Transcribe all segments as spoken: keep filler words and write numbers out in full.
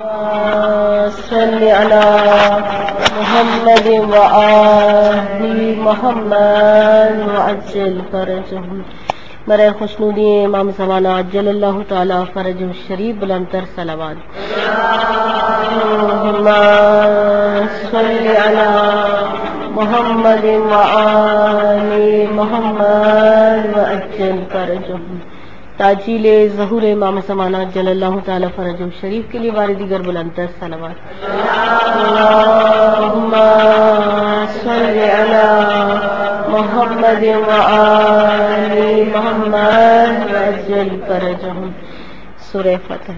صل على محمد وآل محمد وعجل فرجهم. برائے خوشنودی امام زمانہ عجل اللہ تعالی فرجہ الشریف بلند تر صلوات. اللہم صل علی محمد وآل محمد وعجل فرجهم. تاجیل ظہور امام زمانہ جل اللہ تعالی فرجہ شریف کے لیے بار دیگر بلند تر صلوات. اللہم صل علی محمد وآل محمد وعجل فرجهم. سورہ فتح.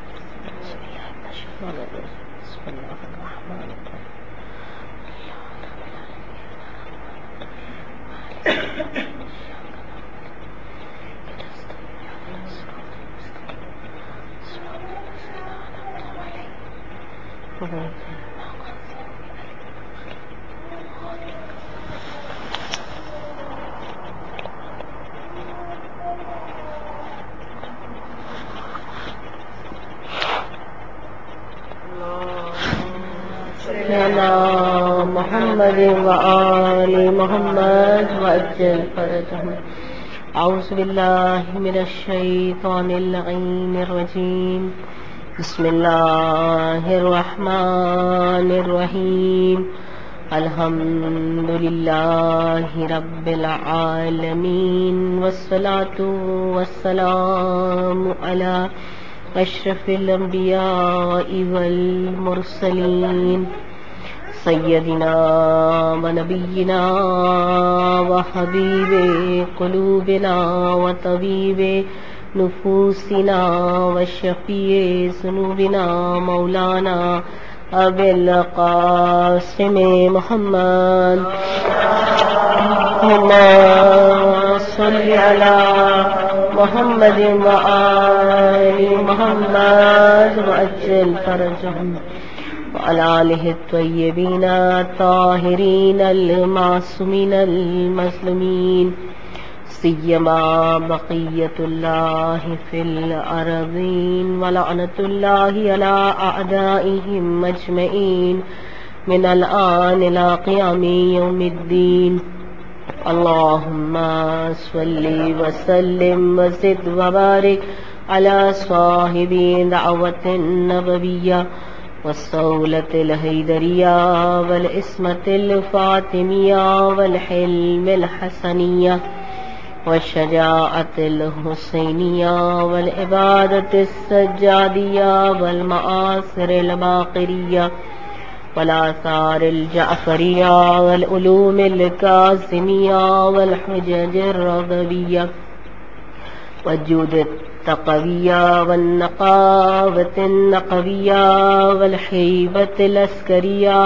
محمد وآل محمد وعجل فرجهم. اعوذ باللہ من الشیطان اللعین الرجیم. بسم اللہ الرحمن الرحیم. الحمد للہ رب العالمین والصلاة والسلام علی اشرف الانبیاء والمرسلین سیدنا و نبینا و حبیب قلوبنا و طبیب نفوسنا و شفیع ذنوبنا مولانا ابی القاسم محمد. اللہم صل علی محمد وآل محمد وعجل فرجهم وعلى آلہ الطیبین الطاہرین المعصومین المظلومین سیما بقیت اللہ فی الارضین ولعنت اللہ علی اعدائہم اجمعین من الآن الى قیام یوم الدین. اللہم صل وسلم وزد وبارک علی صاحب دعوت النبویہ والصولة الحیدریہ والعصمت الفاطمیہ والحلم الحسنیہ والشجاعت الحسینیہ والعبادت السجادیہ والمآثر الباقریہ والآثار الجعفریہ والعلوم الکاظمیہ والحجج الرضویہ والجود التقویہ والنقاوة النقویہ والحیبة العسکریہ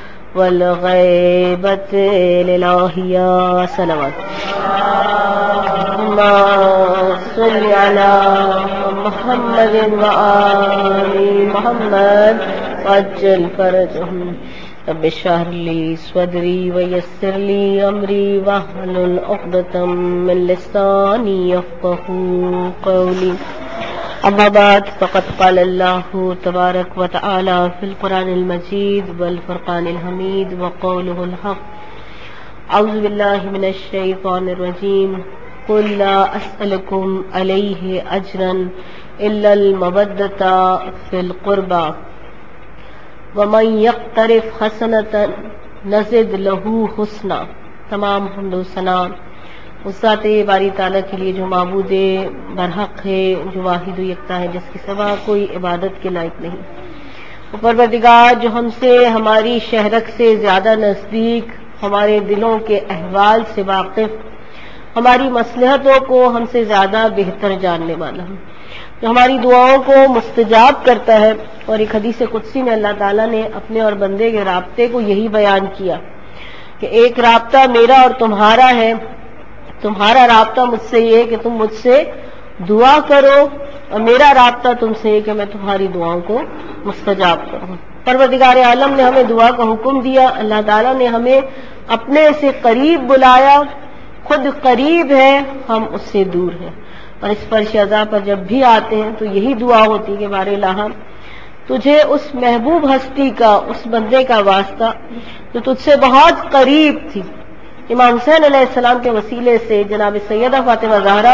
والغیبة الالہیہ. صلوات. اللہم صل علی محمد وآل محمد وعجل فرجهم. رب اشرح لي صدري ويسر لي امري واحلل عقدة من لساني يفقهوا قولي. اما بعد فقد قال الله تبارك وتعالى في القرآن المجيد والفرقان الحميد وقوله الحق. اعوذ باللہ من الشیطان الرجیم. قل لا اسألكم علیہ اجرا الا المودۃ فی القربى ومن یقترف حسنۃ نزد لہ حسنا. تمام حمد و ثنا اس ذات باری تعالیٰ کے لیے جو معبود برحق ہے، جو واحد و یکتا ہے، جس کے سوا کوئی عبادت کے لائق نہیں. پروردگار جو ہم سے ہماری شہرک سے زیادہ نزدیک، ہمارے دلوں کے احوال سے واقف، ہماری مصلحتوں کو ہم سے زیادہ بہتر جاننے والا ہے، جو ہماری دعاؤں کو مستجاب کرتا ہے. اور ایک حدیث قدسی میں اللہ تعالیٰ نے اپنے اور بندے کے رابطے کو یہی بیان کیا کہ ایک رابطہ میرا اور تمہارا ہے. تمہارا رابطہ مجھ سے یہ ہے کہ تم مجھ سے دعا کرو، اور میرا رابطہ تم سے ہے کہ میں تمہاری دعاؤں کو مستجاب کروں. پروردگار عالم نے ہمیں دعا کا حکم دیا. اللہ تعالیٰ نے ہمیں اپنے سے قریب بلایا. خود قریب ہے، ہم اس سے دور ہیں. اور اس فرش عزا پر جب بھی آتے ہیں تو یہی دعا ہوتی ہے کہ بارے الہ تجھے اس محبوب ہستی کا، اس بندے کا واسطہ جو تجھ سے بہت قریب تھی، امام حسین علیہ السلام کے وسیلے سے جناب سیدہ فاطمہ زہرا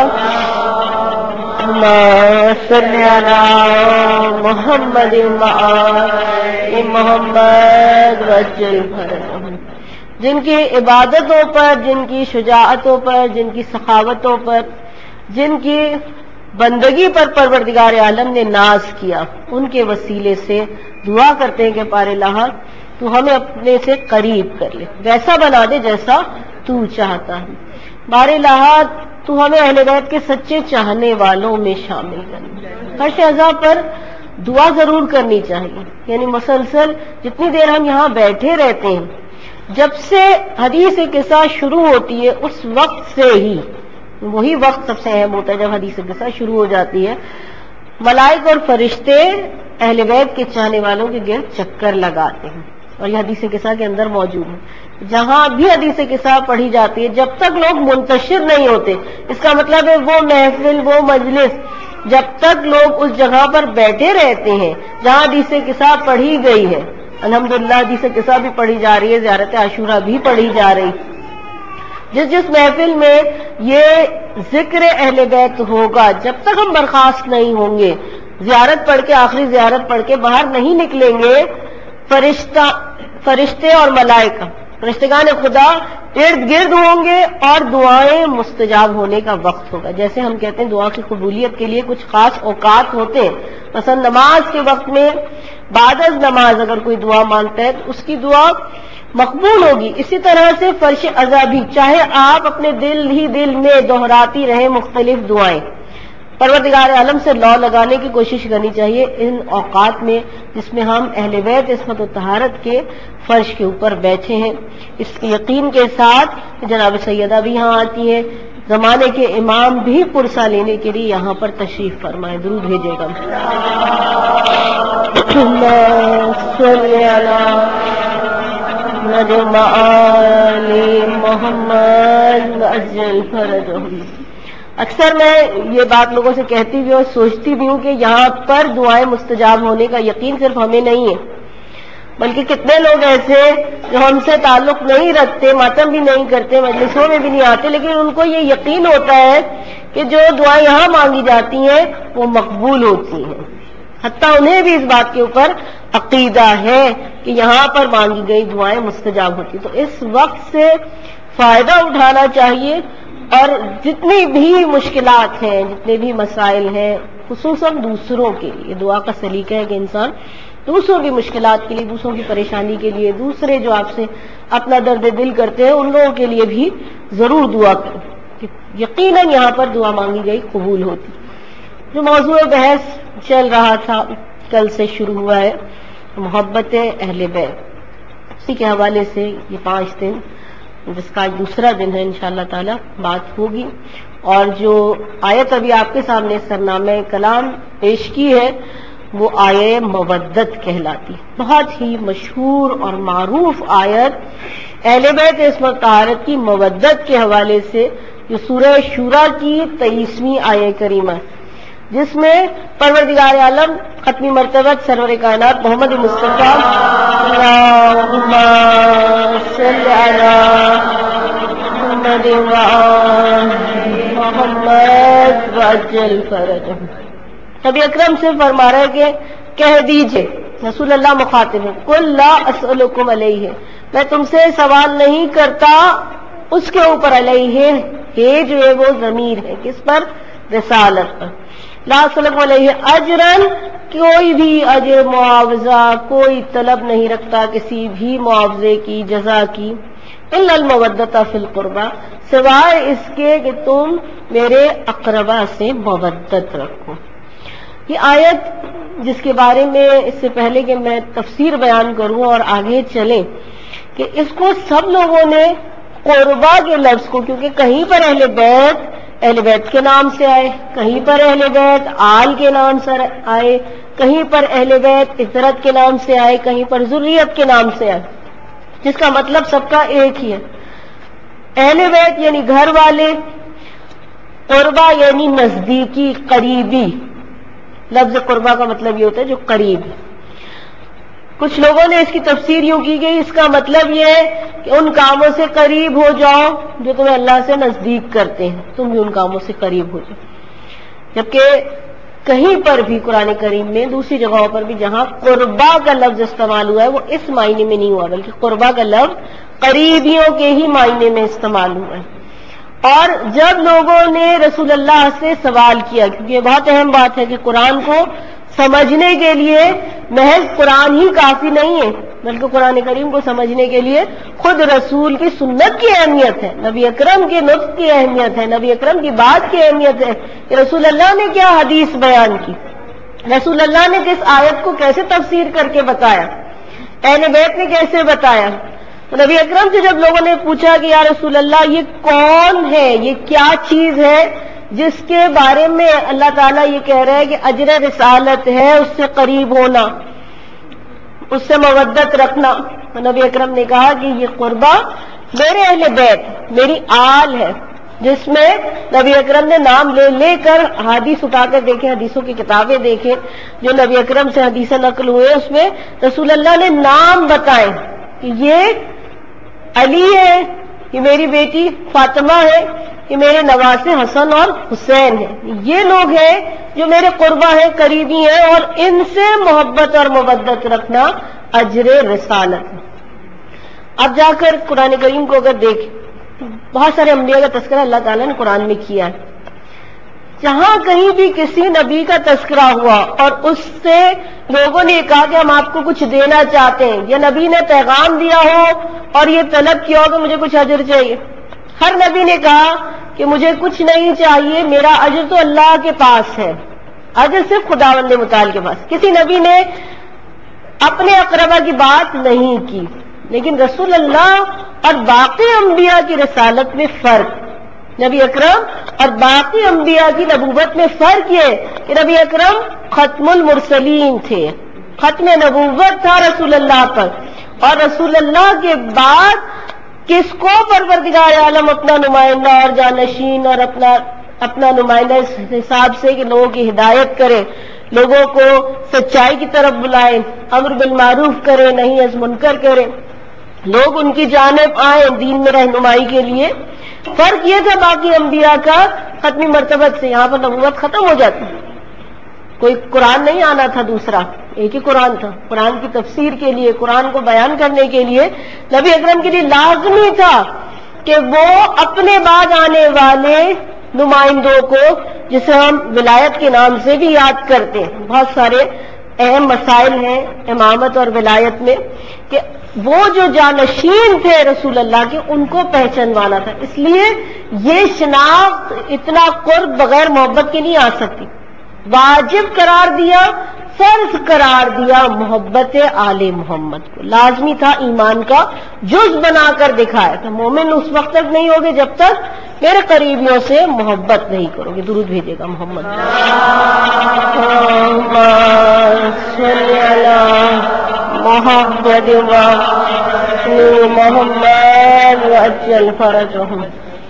صلی علی محمد وآل محمد وجل فرجهم، جن کی عبادتوں پر، جن کی شجاعتوں پر، جن کی سخاوتوں پر، جن کی بندگی پر پروردگار عالم نے ناز کیا، ان کے وسیلے سے دعا کرتے ہیں کہ پار الہ تو ہمیں اپنے سے قریب کر لے، ویسا بنا دے جیسا تو چاہتا ہے، بار الہ تو ہمیں اہل بیت کے سچے چاہنے والوں میں شامل کر۔ فرش اعضاء پر دعا ضرور کرنی چاہیے، یعنی مسلسل جتنی دیر ہم یہاں بیٹھے رہتے ہیں، جب سے حدیث قصہ شروع ہوتی ہے اس وقت سے ہی، وہی وقت سب سے اہم ہوتا ہے جب حدیث قصہ شروع ہو جاتی ہے، ملائک اور فرشتے اہل بیت کے چاہنے والوں کے گرد چکر لگاتے ہیں، اور یہ حدیث قصہ کے اندر موجود ہے۔ جہاں بھی حدیث قصہ پڑھی جاتی ہے، جب تک لوگ منتشر نہیں ہوتے، اس کا مطلب ہے وہ محفل، وہ مجلس، جب تک لوگ اس جگہ پر بیٹھے رہتے ہیں جہاں حدیث قصہ پڑھی گئی ہے، الحمدللہ حدیث قصہ بھی پڑھی جا رہی ہے، زیارت عاشورہ بھی پڑھی جا رہی، جس جس محفل میں یہ ذکر اہل بیت ہوگا، جب تک ہم برخاست نہیں ہوں گے، زیارت پڑھ کے، آخری زیارت پڑھ کے باہر نہیں نکلیں گے، فرشتہ فرشتے اور ملائکہ، فرشتگان خدا ارد گرد ہوں گے اور دعائیں مستجاب ہونے کا وقت ہوگا۔ جیسے ہم کہتے ہیں دعا کی قبولیت کے لیے کچھ خاص اوقات ہوتے ہیں، مثلا نماز کے وقت میں بعد از نماز اگر کوئی دعا مانگتا ہے تو اس کی دعا مقبول ہوگی۔ اسی طرح سے فرش اعضاء بھی، چاہے آپ اپنے دل ہی دل میں دہراتی رہیں مختلف دعائیں، پروردگار عالم سے لو لگانے کی کوشش کرنی چاہیے ان اوقات میں جس میں ہم اہل بیت عصمت و طہارت کے فرش کے اوپر بیٹھے ہیں، اس کے یقین کے ساتھ کہ جناب سیدہ بھی یہاں آتی ہیں، زمانے کے امام بھی پرسہ لینے کے لیے یہاں پر تشریف فرمائے، درود بھیجے گا۔ محمد اجل فرجهم۔ اکثر میں یہ بات لوگوں سے کہتی بھی ہوں، سوچتی بھی ہوں کہ یہاں پر دعائیں مستجاب ہونے کا یقین صرف ہمیں نہیں ہے، بلکہ کتنے لوگ ایسے جو ہم سے تعلق نہیں رکھتے، ماتم بھی نہیں کرتے، مجلسوں میں بھی نہیں آتے، لیکن ان کو یہ یقین ہوتا ہے کہ جو دعائیں یہاں مانگی جاتی ہیں وہ مقبول ہوتی ہیں، حتیٰ انہیں بھی اس بات کے اوپر عقیدہ ہے کہ یہاں پر مانگی گئی دعائیں مستجاب ہوتی، تو اس وقت سے فائدہ اٹھانا چاہیے، اور جتنی بھی مشکلات ہیں، جتنے بھی مسائل ہیں، خصوصاً دوسروں کے لیے دعا کا سلیقہ ہے کہ انسان دوسروں کی مشکلات کے لیے، دوسروں کی پریشانی کے لیے، دوسرے جو آپ سے اپنا درد دل کرتے ہیں ان لوگوں کے لیے بھی ضرور دعا کریں کہ یقیناً یہاں پر دعا مانگی گئی قبول ہوتی۔ جو موضوع بحث چل رہا تھا کل سے شروع ہوا ہے، محبت اہل بیت، اسی کے حوالے سے یہ پانچ دن جس کا دوسرا دن ہے انشاءاللہ تعالی بات ہوگی، اور جو آیت ابھی آپ کے سامنے سرنامہ کلام پیش کی ہے وہ آیت مودت کہلاتی، بہت ہی مشہور اور معروف آیت اہل بیت عصمت طہارت کی مودت کے حوالے سے، جو سورہ شورى کی تیئیسویں آیت کریمہ، جس میں پروردگار عالم ختمی مرتبت سرور کائنات محمد مصطفیٰ اللہم صل علی محمد وآل محمد وعجل فرجهم، نبی اکرم سے فرما رہے کہ کہہ دیجئے، رسول اللہ مخاطب ہے، قل لا اسألکم علیہ، میں تم سے سوال نہیں کرتا اس کے اوپر، علیہ ہے جو ہے وہ ضمیر ہے، کس پر؟ رسالت پر، لا اسألکم علیہ اجرن، کوئی بھی اجر معاوضہ کوئی طلب نہیں رکھتا کسی بھی معاوضے کی، جزا کی، الا المودۃ فی القربى، سوائے اس کے کہ تم میرے اقربا سے مودت رکھو۔ یہ آیت جس کے بارے میں اس سے پہلے کہ میں تفسیر بیان کروں اور آگے چلیں، کہ اس کو سب لوگوں نے قربا کے لفظ کو، کیونکہ کہیں پر اہل بیت اہل بیت کے نام سے آئے، کہیں پر اہل بیت آل کے نام سے آئے، کہیں پر اہل بیت عترت کے نام سے آئے، کہیں پر ذریت کے نام سے آئے، جس کا مطلب سب کا ایک ہی ہے، اہل بیت یعنی گھر والے، قربا یعنی نزدیکی، قریبی، لفظ قربا کا مطلب یہ ہوتا ہے جو قریب ہے، کچھ لوگوں نے اس کی تفسیر یوں کی گئی، اس کا مطلب یہ ہے کہ ان کاموں سے قریب ہو جاؤ جو تمہیں اللہ سے نزدیک کرتے ہیں، تم بھی ان کاموں سے قریب ہو جاؤ. جبکہ کہیں پر بھی قرآن کریم میں دوسری جگہوں پر بھی جہاں قربا کا لفظ استعمال ہوا ہے وہ اس معنی میں نہیں ہوا، بلکہ قربا کا لفظ قریبیوں کے ہی معنی میں استعمال ہوا ہے. اور جب لوگوں نے رسول اللہ سے سوال کیا، کیونکہ یہ بہت اہم بات ہے کہ قرآن کو سمجھنے کے لیے محض قرآن ہی کافی نہیں ہے، بلکہ قرآن کریم کو سمجھنے کے لیے خود رسول کی سنت کی اہمیت ہے، نبی اکرم کے نطق کی اہمیت ہے، نبی اکرم کی بات کی اہمیت ہے کہ رسول اللہ نے کیا حدیث بیان کی، رسول اللہ نے کس آیت کو کیسے تفسیر کر کے بتایا، اہل بیت نے کیسے بتایا. نبی اکرم سے جب لوگوں نے پوچھا کہ یا رسول اللہ یہ کون ہے، یہ کیا چیز ہے جس کے بارے میں اللہ تعالیٰ یہ کہہ رہا ہے کہ اجر رسالت ہے، اس سے قریب ہونا، اس سے مودت رکھنا، تو نبی اکرم نے کہا کہ یہ قربا میرے اہل بیت، میری آل ہے، جس میں نبی اکرم نے نام لے لے کر حدیث اٹھا کر دیکھیں، حدیثوں کی کتابیں دیکھیں جو نبی اکرم سے حدیثیں نقل ہوئے، اس میں رسول اللہ نے نام بتائے کہ یہ علی ہے، یہ میری بیٹی فاطمہ ہے، یہ میرے نواسے حسن اور حسین ہیں، یہ لوگ ہیں جو میرے قربا ہیں، قریبی ہیں، اور ان سے محبت اور مودت رکھنا اجر رسالت ہے. اب جا کر قرآن کریم کو اگر دیکھیں، بہت سارے انبیاء کا تذکرہ اللہ تعالیٰ نے قرآن میں کیا ہے. جہاں کہیں بھی کسی نبی کا تذکرہ ہوا اور اس سے لوگوں نے کہا کہ ہم آپ کو کچھ دینا چاہتے ہیں، یا نبی نے پیغام دیا ہو اور یہ طلب کیا ہو کہ مجھے کچھ اجر چاہیے، ہر نبی نے کہا کہ مجھے کچھ نہیں چاہیے، میرا اجر تو اللہ کے پاس ہے، اجر صرف خداوند متعال کے پاس. کسی نبی نے اپنے اقربا کی بات نہیں کی. لیکن رسول اللہ اور باقی انبیاء کی رسالت میں فرق، نبی اکرم اور باقی انبیاء کی نبوت میں فرق یہ کہ نبی اکرم ختم المرسلین تھے، ختم نبوت تھا رسول اللہ پر، اور رسول اللہ کے بعد کس کو پروردگار عالم اپنا نمائندہ اور جانشین اور اپنا اپنا نمائندہ اس حساب سے کہ لوگوں کی ہدایت کرے، لوگوں کو سچائی کی طرف بلائے، امر بالمعروف کرے، نہیں از منکر کرے، لوگ ان کی جانب آئیں دین میں رہنمائی کے لیے. فرق یہ تھا باقی انبیاء کا ختمی مرتبت سے، یہاں پر نبوت ختم ہو جاتی، کوئی قرآن نہیں آنا تھا دوسرا، ایک ہی قرآن تھا. قرآن کی تفسیر کے لیے، قرآن کو بیان کرنے کے لیے نبی اکرم کے لیے لازمی تھا کہ وہ اپنے بعد آنے والے نمائندوں کو، جسے ہم ولایت کے نام سے بھی یاد کرتے ہیں، بہت سارے اہم مسائل ہیں امامت اور ولایت میں، کہ وہ جو جانشین تھے رسول اللہ کے ان کو پہچانوانا تھا. اس لیے یہ شناخت اتنا قرب بغیر محبت کے نہیں آ سکتی. واجب قرار دیا، فرض قرار دیا محبت آل محمد کو، لازمی تھا، ایمان کا جز بنا کر دکھایا کہ مومن اس وقت تک نہیں ہوگے جب تک میرے قریبیوں سے محبت نہیں کرو گے. درود بھیجے گا محمد. محمد محمد وعجل فرجهم.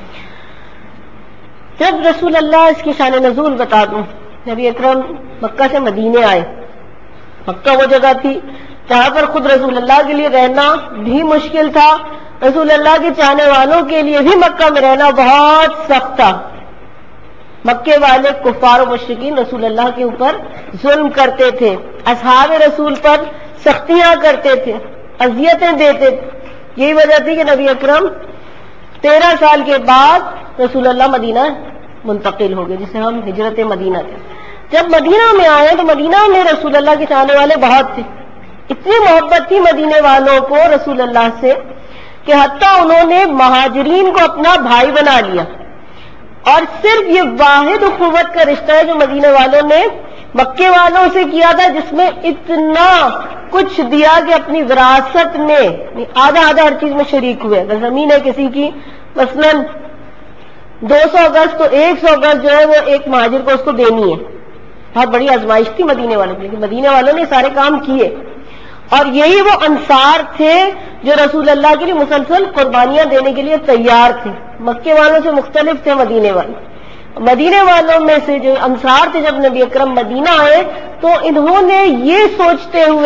جب رسول اللہ اس کی شان نزول بتا دوں، نبی اکرم مکہ سے مدینے آئے. مکہ وہ جگہ تھی جہاں پر خود رسول اللہ کے لیے رہنا بھی مشکل تھا، رسول اللہ کے چاہنے والوں کے لیے بھی مکہ میں رہنا بہت سخت تھا. مکے والے کفار و مشرکین رسول اللہ کے اوپر ظلم کرتے تھے، اصحاب رسول پر سختیاں کرتے تھے، اذیتیں دیتے تھے. یہی وجہ تھی کہ نبی اکرم تیرہ سال کے بعد رسول اللہ مدینہ منتقل ہو گئے، جسے ہم ہجرت مدینہ تھے. جب مدینہ میں آئے تو مدینہ میں رسول اللہ کے چاہنے والے بہت تھے. اتنی محبت تھی مدینے والوں کو رسول اللہ سے کہ حتیٰ انہوں نے مہاجرین کو اپنا بھائی بنا لیا. اور صرف یہ واحد اخوت کا رشتہ ہے جو مدینے والوں نے مکے والوں سے کیا تھا، جس میں اتنا کچھ دیا کہ اپنی وراثت میں آدھا آدھا ہر چیز میں شریک ہوئے. اگر زمین ہے کسی کی مثلاً دو سو گز تو ایک سو گز جو ہے وہ ایک مہاجر کو اس کو دینی ہے. بہت بڑی آزمائش تھی مدینے والوں کی، لیکن مدینے والوں نے سارے کام کیے. اور یہی وہ انصار تھے جو رسول اللہ کے لیے مسلسل قربانیاں دینے کے لیے تیار تھے. مکے والوں سے مختلف تھے مدینے والے. مدینے والوں میں سے جو انصار تھے، جب نبی اکرم مدینہ آئے تو انہوں نے یہ سوچتے ہوئے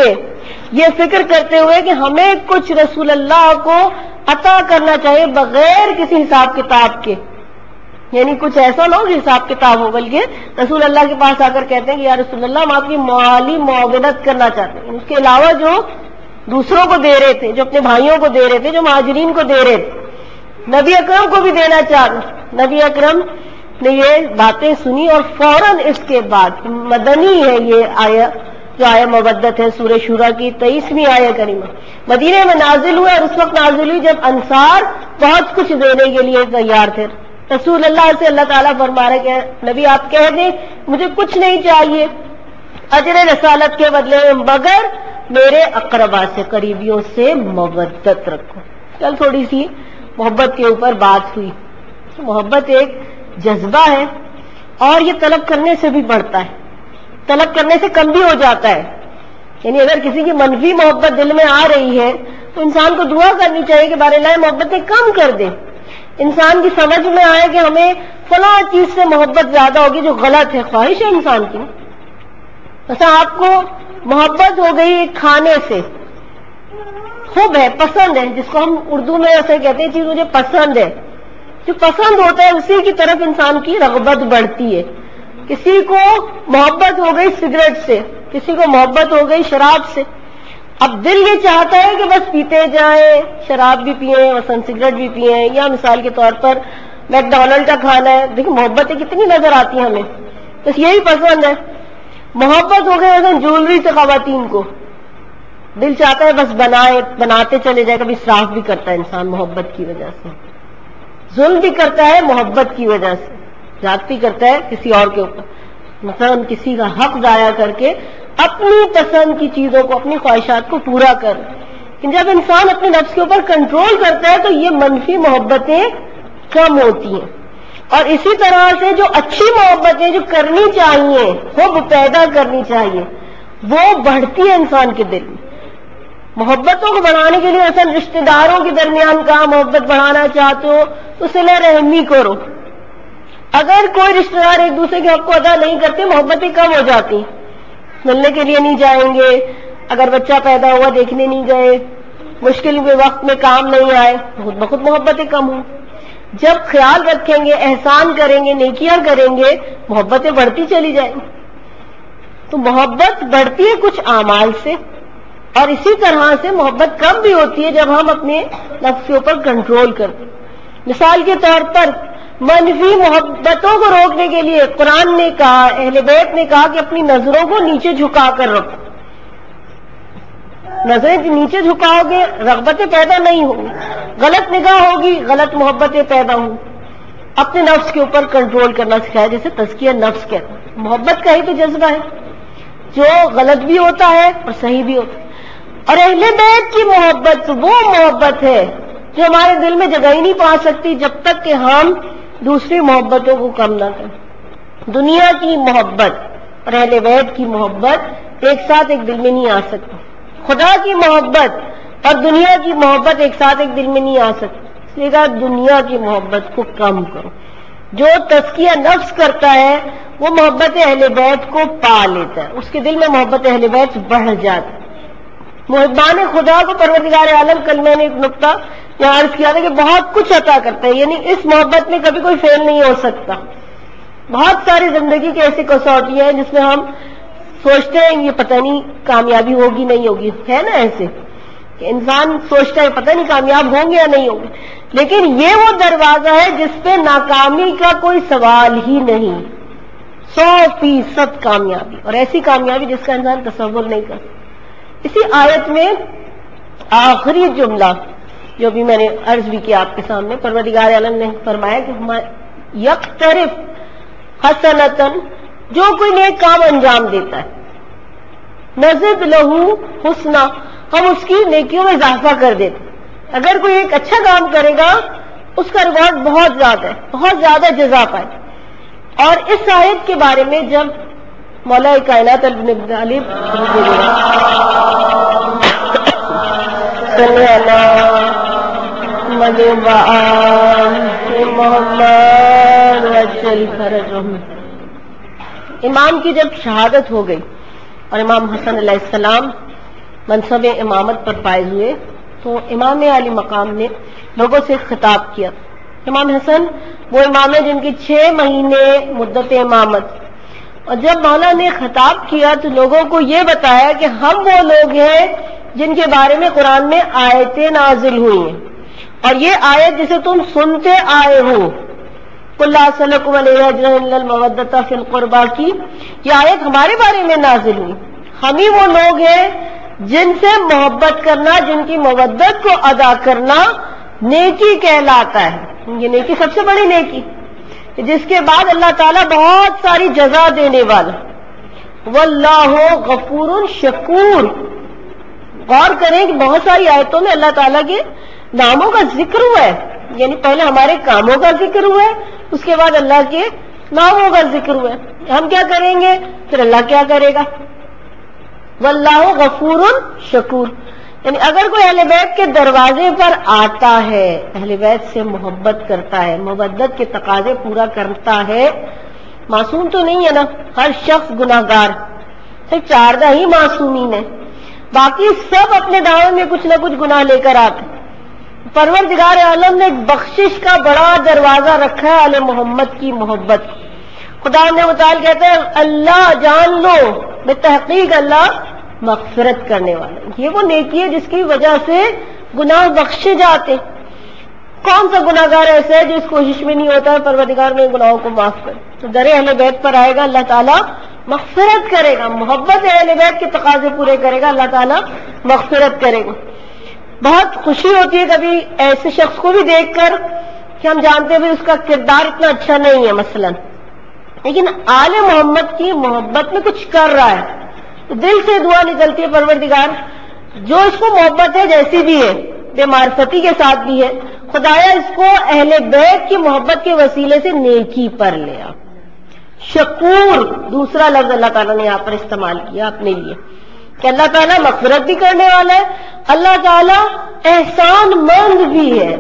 یہ فکر کرتے ہوئے کہ ہمیں کچھ رسول اللہ کو عطا کرنا چاہیے بغیر کسی حساب کتاب کے، یعنی کچھ ایسا نہ ہو جو حساب کتاب ہو، بلکہ رسول اللہ کے پاس آ کر کہتے ہیں کہ یا رسول اللہ ہم آپ کی مالی معاونت کرنا چاہتے ہیں، اس کے علاوہ جو دوسروں کو دے رہے تھے، جو اپنے بھائیوں کو دے رہے تھے، جو مہاجرین کو دے رہے تھے، نبی اکرم کو بھی دینا چاہتے۔ نبی اکرم نے یہ باتیں سنی اور فوراً اس کے بعد مدنی ہے یہ آیا جو آیا مودت ہے سورہ شورا کی تیئیسویں آیا کریمہ، مدینے میں نازل ہوئے، اور اس وقت نازل ہوئی جب انصار بہت کچھ دینے کے لیے تیار تھے۔ رسول اللہ سے اللہ تعالیٰ فرما رہے کہ نبی آپ کہہ دیں مجھے کچھ نہیں چاہیے اجر رسالت کے بدلے میں مگر میرے اقربا سے، قریبیوں سے مودت رکھو۔ کل تھوڑی سی محبت کے اوپر بات ہوئی، محبت ایک جذبہ ہے اور یہ طلب کرنے سے بھی بڑھتا ہے، طلب کرنے سے کم بھی ہو جاتا ہے، یعنی اگر کسی کی منفی محبت دل میں آ رہی ہے تو انسان کو دعا کرنی چاہیے کہ بار اللہ محبتیں کم کر دے، انسان کی سمجھ میں آئے کہ ہمیں فلاں چیز سے محبت زیادہ ہوگی جو غلط ہے، خواہش ہے انسان کی۔ ایسا آپ کو محبت ہو گئی کھانے سے، خوب ہے، پسند ہے، جس کو ہم اردو میں ایسے کہتے ہیں چیز مجھے پسند ہے، جو پسند ہوتا ہے اسی کی طرف انسان کی رغبت بڑھتی ہے۔ کسی کو محبت ہو گئی سگریٹ سے، کسی کو محبت ہو گئی شراب سے، اب دل یہ چاہتا ہے کہ بس پیتے جائیں، شراب بھی پئیں، مثلا سگریٹ بھی پئیں، یا مثال کے طور پر میک ڈونلڈ کا کھانا ہے، دیکھیں محبتیں کتنی نظر آتی ہیں ہمیں، بس یہی پسند ہے۔ محبت ہو گئی مثلا جولری سے خواتین کو، دل چاہتا ہے بس بنائے بناتے چلے جائے، کبھی اسراف بھی کرتا ہے انسان محبت کی وجہ سے، ظلم بھی کرتا ہے محبت کی وجہ سے، زیادتی کرتا ہے کسی اور کے اوپر، مثلا کسی کا حق ضائع کر کے اپنی پسند کی چیزوں کو، اپنی خواہشات کو پورا کر۔ لیکن جب انسان اپنے نفس کے اوپر کنٹرول کرتا ہے تو یہ منفی محبتیں کم ہوتی ہیں، اور اسی طرح سے جو اچھی محبتیں جو کرنی چاہیے، حب پیدا کرنی چاہیے، وہ بڑھتی ہے انسان کے دل میں۔ محبتوں کو بڑھانے کے لیے مثلا رشتہ داروں کے درمیان کا محبت بڑھانا چاہتے ہو تو صلہ رحمی کرو، اگر کوئی رشتہ دار ایک دوسرے کے حق کو ادا نہیں کرتے محبتیں کم ہو جاتی ہیں، ملنے کے لیے نہیں جائیں گے، اگر بچہ پیدا ہوا دیکھنے نہیں گئے، مشکل کے وقت میں کام نہیں آئے، خود بخود محبتیں کم ہوں۔ جب خیال رکھیں گے، احسان کریں گے، نیکیاں کریں گے، محبتیں بڑھتی چلی جائیں گی۔ تو محبت بڑھتی ہے کچھ اعمال سے، اور اسی طرح سے محبت کم بھی ہوتی ہے جب ہم اپنے نفس کے اوپر کنٹرول کرتے ہیں۔ مثال کے طور پر منفی محبتوں کو روکنے کے لیے قرآن نے کہا، اہل بیت نے کہا کہ اپنی نظروں کو نیچے جھکا کر رکھو، نظریں نیچے جھکاؤ گے رغبتیں پیدا نہیں ہوں گی، غلط نگاہ ہوگی غلط محبتیں پیدا ہوں۔ اپنے نفس کے اوپر کنٹرول کرنا سکھایا، جیسے تزکیہ نفس کہتے ہیں، محبت کا ہی تو جذبہ ہے جو غلط بھی ہوتا ہے اور صحیح بھی ہوتا ہے۔ اور اہل بیت کی محبت وہ محبت ہے جو ہمارے دل میں جگہ ہی نہیں پا سکتی جب تک کہ ہم دوسری محبتوں کو کم نہ کریں۔ دنیا کی محبت اور اہل بیت کی محبت ایک ساتھ ایک دل میں نہیں آ سکتی، خدا کی محبت اور دنیا کی محبت ایک ساتھ ایک دل میں نہیں آ سکتی، اس لیے کہا دنیا کی محبت کو کم کرو۔ جو تزکیہ نفس کرتا ہے وہ محبت اہل بیت کو پا لیتا ہے، اس کے دل میں محبت اہل بیت بڑھ جاتی ہے۔ محبان خدا کو پروردگار عالم، کل میں نے ایک نقطہ یہاں عرض کیا تھا کہ بہت کچھ عطا کرتا ہے، یعنی اس محبت میں کبھی کوئی فیل نہیں ہو سکتا۔ بہت ساری زندگی کی ایسی کسوٹی ہے جس میں ہم سوچتے ہیں یہ پتہ نہیں کامیابی ہوگی نہیں ہوگی، ہے نا ایسے کہ انسان سوچتا ہے پتہ نہیں کامیاب ہوں گے یا نہیں ہوں گے، لیکن یہ وہ دروازہ ہے جس پہ ناکامی کا کوئی سوال ہی نہیں، سو فیصد کامیابی، اور ایسی کامیابی جس کا انسان تصور نہیں کر سکتا۔ اسی آیت میں آخری جملہ جو بھی میں نے عرض بھی کیا آپ کے سامنے، پروردگار عالم نے فرمایا کہ یقترف حسنتن، جو کوئی نیک کام انجام دیتا ہے، نزد لہو حسنا، ہم اس کی نیکیوں میں اضافہ کر دیتے۔ اگر کوئی ایک اچھا کام کرے گا اس کا ریوارڈ بہت زیادہ ہے، بہت زیادہ جزا پائے۔ اور اس آیت کے بارے میں جب مولا کائنات ابن ابی طالب صلی اللہ علیہ محمد وجل فرجہم، امام کی جب شہادت ہو گئی اور امام حسن علیہ السلام منصب امامت پر فائز ہوئے تو امام علی مقام نے لوگوں سے خطاب کیا. امام حسن وہ امام ہیں جن کی چھ مہینے مدت امامت، اور جب مولا نے خطاب کیا تو لوگوں کو یہ بتایا کہ ہم وہ لوگ ہیں جن کے بارے میں قرآن میں آیتیں نازل ہوئی ہیں، اور یہ آیت جسے تم سنتے آئے ہو قُلْ لَا أَسْأَلُكُمْ عَلَيْهِ أَجْرًا إِلَّا الْمَوَدَّةَ فِي الْقُرْبَىٰ کی یہ آیت ہمارے بارے میں نازل ہوئی. ہم ہی وہ لوگ ہیں جن سے محبت کرنا، جن کی مودت کو ادا کرنا نیکی کہلاتا ہے. یہ نیکی سب سے بڑی نیکی جس کے بعد اللہ تعالیٰ بہت ساری جزا دینے والا. واللہ غفور شکور. غور کریں کہ بہت ساری آیتوں میں اللہ تعالیٰ کے ناموں کا ذکر ہوا ہے، یعنی پہلے ہمارے کاموں کا ذکر ہوا ہے، اس کے بعد اللہ کے ناموں کا ذکر ہوا ہے. ہم کیا کریں گے پھر اللہ کیا کرے گا. واللہ غفور شکور، یعنی اگر کوئی اہل بیت کے دروازے پر آتا ہے، اہل بیت سے محبت کرتا ہے، مودت کے تقاضے پورا کرتا ہے، معصوم تو نہیں ہے نا، ہر شخص گناہ گار، صرف چاردہ ہی معصومین ہیں، باقی سب اپنے دعوے میں کچھ نہ کچھ گناہ لے کر آتے. پروردگار عالم نے ایک بخشش کا بڑا دروازہ رکھا ہے آل محمد کی محبت. خدا نے متعال کہتے ہیں اللہ جان لو بے تحقیق اللہ مغفرت کرنے والا. یہ وہ نیکی ہے جس کی وجہ سے گناہ بخشے جاتے. کون سا گناہ گار ایسا ہے جو اس کوشش میں نہیں ہوتا ہے پروردگار میں گناہوں کو معاف کرے. تو در اہل بیت پر آئے گا اللہ تعالیٰ مغفرت کرے گا. محبت اہل بیت کے تقاضے پورے کرے گا اللہ تعالیٰ مغفرت کرے گا. بہت خوشی ہوتی ہے کبھی ایسے شخص کو بھی دیکھ کر کہ ہم جانتے ہیں اس کا کردار اتنا اچھا نہیں ہے مثلا، لیکن آل محمد کی محبت میں کچھ کر رہا ہے تو دل سے دعا نکلتی ہے پروردگار جو اس کو محبت ہے جیسی بھی ہے، بے معرفتی کے ساتھ بھی ہے، خدایا اس کو اہل بیت کی محبت کے وسیلے سے نیکی پر لیا. شکور دوسرا لفظ اللہ تعالیٰ نے یہاں پر استعمال کیا اپنے لیے کہ اللہ تعالیٰ مغفرت بھی کرنے والا ہے، اللہ تعالیٰ احسان مند بھی ہے.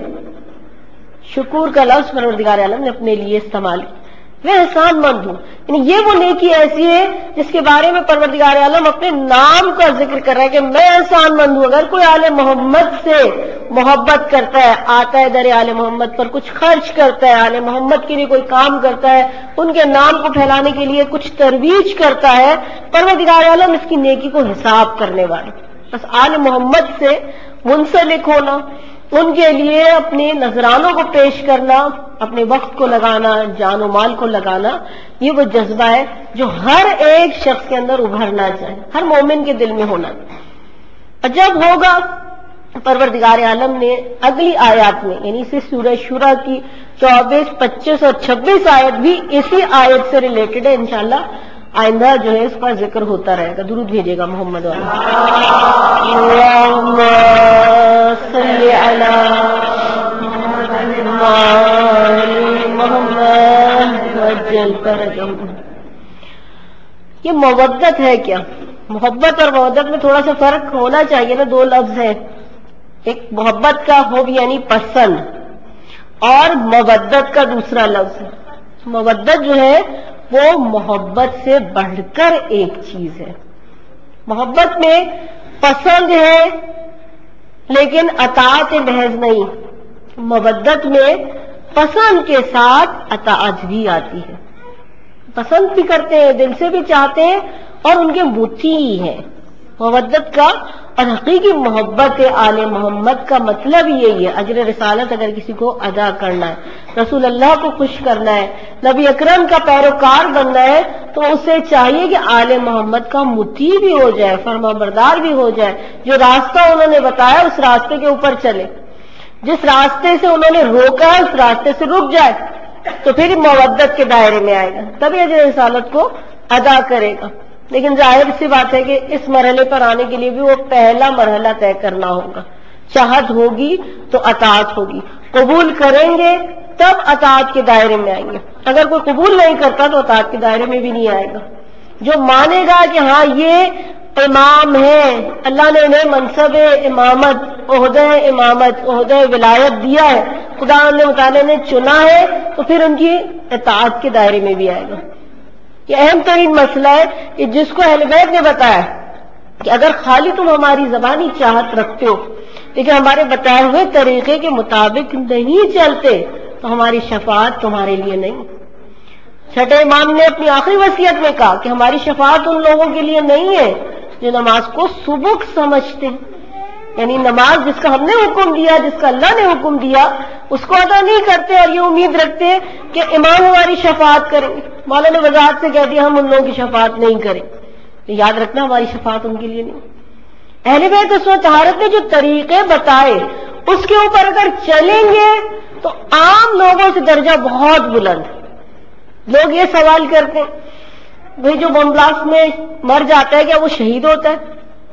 شکور کا لفظ پروردگار عالم نے اپنے لیے استعمال کیا. میں احسان مند ہوں، یعنی یہ وہ نیکی ایسی ہے جس کے بارے میں پروردگار عالم اپنے نام کا ذکر کر رہا ہے کہ میں احسان مند ہوں. اگر کوئی آل محمد سے محبت کرتا ہے، آتا ہے در آل محمد پر، کچھ خرچ کرتا ہے، آل محمد کے لیے کوئی کام کرتا ہے، ان کے نام کو پھیلانے کے لیے کچھ ترویج کرتا ہے، پروردگار عالم اس کی نیکی کو حساب کرنے والا. بس آل محمد سے منسلک ہونا، ان کے لیے اپنے نذرانوں کو پیش کرنا، اپنے وقت کو لگانا، جان و مال کو لگانا، یہ وہ جذبہ ہے جو ہر ایک شخص کے اندر ابھرنا چاہیے، ہر مومن کے دل میں ہونا. اور جب ہوگا پروردگار عالم نے اگلی آیات میں، یعنی اسی سورہ شورى کی چوبیس پچیس اور چھبیس آیت بھی اسی آیت سے ریلیٹڈ ہے. انشاءاللہ آئندہ جو ہے اس کا ذکر ہوتا رہے گا. درود بھیجے گا محمد والا. اللہم صلی علی محمد وجل فرجہم. یہ مودت ہے کیا؟ محبت اور مودت میں تھوڑا سا فرق ہونا چاہیے نا. دو لفظ ہیں، ایک محبت کا حب یعنی پسند، اور مودت کا دوسرا لفظ ہے. مودت جو ہے وہ محبت سے بڑھ کر ایک چیز ہے. محبت میں پسند ہے لیکن اطاعت محض نہیں. مودت میں پسند کے ساتھ اطاعت بھی آتی ہے. پسند بھی کرتے ہیں، دل سے بھی چاہتے ہیں اور ان کے مطیع ہیں. مودت کا اور حقیقی محبت آل محمد کا مطلب یہی ہے. اجر رسالت اگر کسی کو ادا کرنا ہے، رسول اللہ کو خوش کرنا ہے، نبی اکرم کا پیروکار بننا ہے، تو اسے چاہیے کہ آل محمد کا مطیع بھی ہو جائے، فرما بردار بھی ہو جائے. جو راستہ انہوں نے بتایا اس راستے کے اوپر چلے، جس راستے سے انہوں نے روکا ہے اس راستے سے رک جائے، تو پھر مودت کے دائرے میں آئے گا، تبھی اجر رسالت کو ادا کرے گا. لیکن ظاہر سی بات ہے کہ اس مرحلے پر آنے کے لیے بھی وہ پہلا مرحلہ طے کرنا ہوگا. چاہت ہوگی تو اطاعت ہوگی، قبول کریں گے تب اطاعت کے دائرے میں آئیں گے. اگر کوئی قبول نہیں کرتا تو اطاعت کے دائرے میں بھی نہیں آئے گا. جو مانے گا کہ ہاں یہ امام ہے، اللہ نے انہیں منصب امامت، عہدہ امامت، عہدہ ولایت دیا ہے، خدا نے متعالی نے چنا ہے، تو پھر ان کی اطاعت کے دائرے میں بھی آئے گا. یہ اہم ترین مسئلہ ہے کہ جس کو اہل بیت نے بتایا کہ اگر خالی تم ہماری زبانی چاہت رکھتے ہو لیکن ہمارے بتائے ہوئے طریقے کے مطابق نہیں چلتے تو ہماری شفاعت تمہارے لیے نہیں۔ چھٹے امام نے اپنی آخری وصیت میں کہا کہ ہماری شفاعت ان لوگوں کے لیے نہیں ہے جو نماز کو سبک سمجھتے ہیں، یعنی نماز جس کا ہم نے حکم دیا، جس کا اللہ نے حکم دیا، اس کو ادا نہیں کرتے اور یہ امید رکھتے کہ امام ہماری شفاعت کریں گے۔ مولا نے وضاحت سے کہہ دیا ہم ان لوگوں کی شفاعت نہیں کریں، تو یاد رکھنا ہماری شفاعت ان کے لیے نہیں۔ اہل بیت عصمت طہارت نے جو طریقے بتائے اس کے اوپر اگر چلیں گے تو عام لوگوں سے درجہ بہت بلند ہے۔ لوگ یہ سوال کرتے ہیں بھئی جو بم بلاسٹ میں مر جاتا ہے کیا وہ شہید ہوتا ہے؟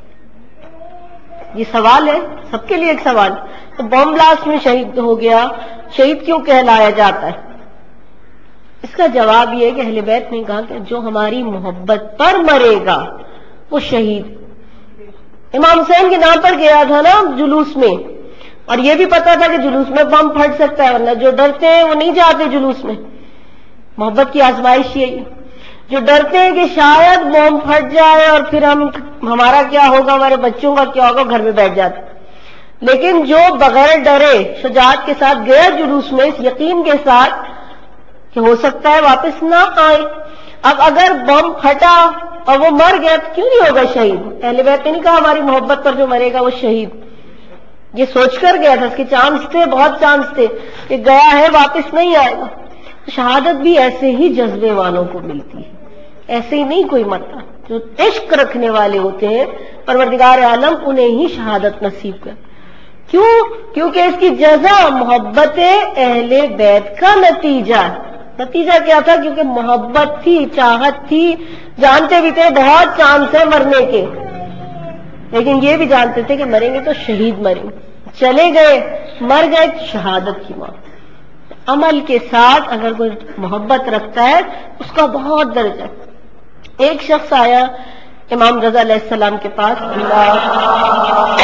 یہ سوال ہے، سب کے لیے ایک سوال۔ تو بم بلاسٹ میں شہید ہو گیا، شہید کیوں کہلایا جاتا ہے؟ اس کا جواب یہ ہے کہ اہل بیت نے کہا کہ جو ہماری محبت پر مرے گا وہ شہید۔ امام حسین کے نام پر گیا تھا نا جلوس میں، اور یہ بھی پتا تھا کہ جلوس میں بم پھٹ سکتا ہے، ورنہ جو ڈرتے ہیں وہ نہیں جاتے جلوس میں۔ محبت کی آزمائش یہ جو ڈرتے ہیں کہ شاید بم پھٹ جائے اور پھر ہم ہمارا کیا ہوگا، ہمارے بچوں کا کیا ہوگا، گھر میں بیٹھ جاتے۔ لیکن جو بغیر ڈرے شجاعت کے ساتھ گیا جلوس میں اس یقین کے ساتھ کہ ہو سکتا ہے واپس نہ آئے، اب اگر بم پھٹا اور وہ مر گیا تو کیوں نہیں ہوگا شہید؟ اہل بیت نے نہیں کہا ہماری محبت پر جو مرے گا وہ شہید، یہ سوچ کر گیا تھا، اس کے چانس تھے، بہت چانس تھے کہ گیا ہے واپس نہیں آئے گا۔ شہادت بھی ایسے ہی جذبے والوں کو ملتی ہے، ایسے ہی نہیں کوئی مرتا۔ جو عشق رکھنے والے ہوتے ہیں پروردگار عالم انہیں ہی شہادت نصیب کر۔ کیوں؟ کیونکہ اس کی جزا محبت اہل بیت کا نتیجہ ہے۔ نتیجہ کیا تھا؟ کیونکہ محبت تھی، چاہت تھی، جانتے بھی تھے بہت چانس ہے مرنے کے، لیکن یہ بھی جانتے تھے کہ مریں گے تو شہید مریں گے، چلے گئے مر گئے شہادت کی موت۔ عمل کے ساتھ اگر کوئی محبت رکھتا ہے اس کا بہت درجہ۔ ایک شخص آیا امام رضا علیہ السلام کے پاس، اللہ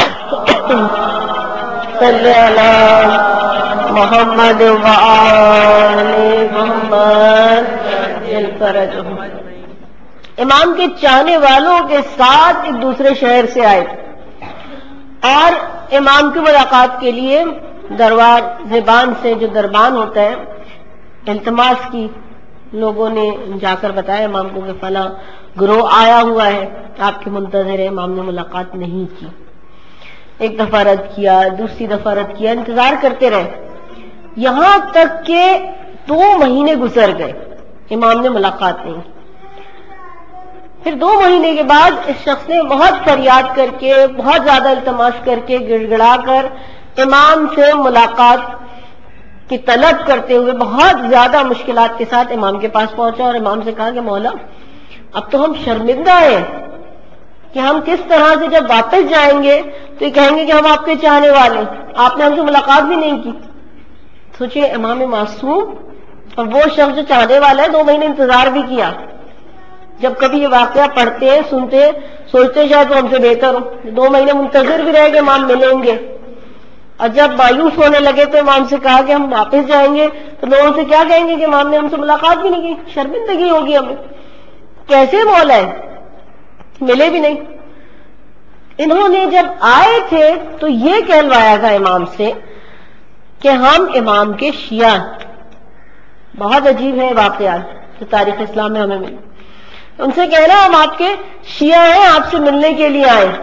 صلی علی محمد وآل محمد جل فرجہم، امام کے چاہنے والوں کے ساتھ ایک دوسرے شہر سے آئے اور امام کی ملاقات کے لیے دربار زبان سے جو دربان ہوتا ہے التماس کی، لوگوں نے جا کر بتایا امام کو کہ فلاں گروہ آیا ہوا ہے، آپ کے منتظر ہے۔ امام نے ملاقات نہیں کی، ایک دفعہ رد کیا، دوسری دفعہ رد کیا، انتظار کرتے رہے، یہاں تک کہ دو مہینے گزر گئے، امام نے ملاقات نہیں کی۔ پھر دو مہینے کے بعد اس شخص نے بہت فریاد کر کے، بہت زیادہ التماس کر کے، گڑ گڑا کر امام سے ملاقات کی طلب کرتے ہوئے بہت زیادہ مشکلات کے ساتھ امام کے پاس پہنچا اور امام سے کہا کہ مولا اب تو ہم شرمندہ ہیں کہ ہم کس طرح سے جب واپس جائیں گے تو یہ کہیں گے کہ ہم آپ کے چاہنے والے ہیں، آپ نے ہم سے ملاقات بھی نہیں کی۔ سوچئے امام معصوم اور وہ شخص جو چاہنے والا ہے دو مہینے انتظار بھی کیا۔ جب کبھی یہ واقعہ پڑھتے ہیں، سنتے ہیں، سوچتے ہیں شاید وہ ہم سے بہتر ہو، دو مہینے منتظر بھی رہے گے امام ملیں گے، اور جب مایوس ہونے لگے تو امام سے کہا کہ ہم واپس جائیں گے تو لوگوں سے کیا کہیں گے کہ امام نے ہم سے ملاقات بھی نہیں کی، شرمندگی ہوگی ہمیں، کیسے مولا ہے، ملے بھی نہیں۔ انہوں نے جب آئے تھے تو یہ کہلوایا تھا امام سے کہ ہم امام کے شیعہ، بہت عجیب ہے واقعات جو تاریخ اسلام میں ہمیں ملے، ان سے کہنا ہم آپ کے شیعہ ہیں، آپ سے ملنے کے لیے آئے۔